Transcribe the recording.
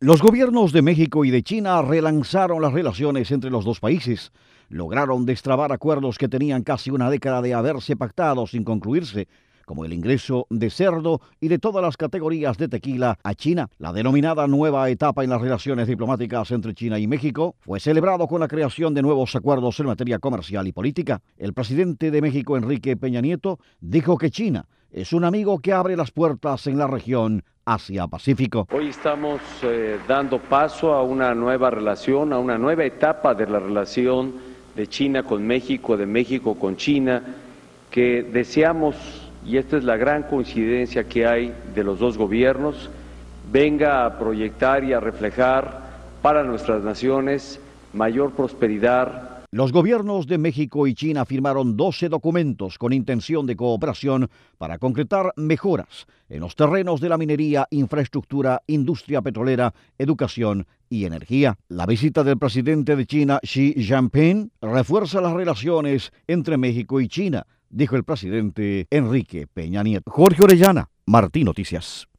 Los gobiernos de México y de China relanzaron las relaciones entre los dos países. Lograron destrabar acuerdos que tenían casi una década de haberse pactado sin concluirse, como el ingreso de cerdo y de todas las categorías de tequila a China. La denominada nueva etapa en las relaciones diplomáticas entre China y México fue celebrado con la creación de nuevos acuerdos en materia comercial y política. El presidente de México, Enrique Peña Nieto, dijo que China es un amigo que abre las puertas en la región Asia-Pacífico. Hoy estamos dando paso a una nueva relación, a una nueva etapa de la relación de China con México, de México con China, que deseamos, y esta es la gran coincidencia que hay de los dos gobiernos, venga a proyectar y a reflejar para nuestras naciones mayor prosperidad. Los gobiernos de México y China firmaron 12 documentos con intención de cooperación para concretar mejoras en los terrenos de la minería, infraestructura, industria petrolera, educación y energía. La visita del presidente de China, Xi Jinping, refuerza las relaciones entre México y China, dijo el presidente Enrique Peña Nieto. Jorge Orellana, Martín Noticias.